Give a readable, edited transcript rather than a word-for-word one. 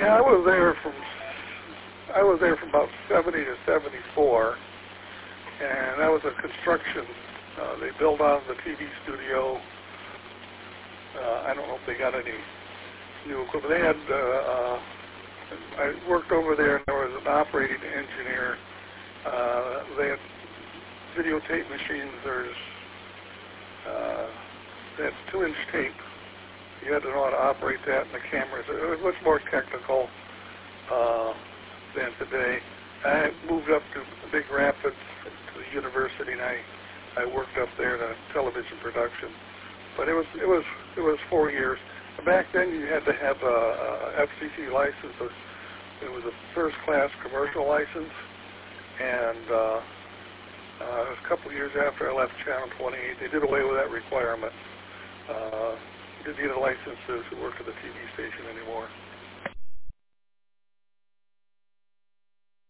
Yeah, I was there from about 70 to 74, and that was a construction. They built out the TV studio. I don't know if they got any new equipment. They had, I worked over there, and there was an operating engineer. They had videotape machines. They had 2-inch tape. You had to know how to operate that, and the cameras. It was much more technical than today. I moved up to Big Rapids to the university, and I worked up there in a television production. But it was 4 years. Back then, you had to have a FCC license. It was a first-class commercial license, and it was a couple of years after I left Channel 28. They did away with that requirement. You didn't need a license to work at the TV station anymore.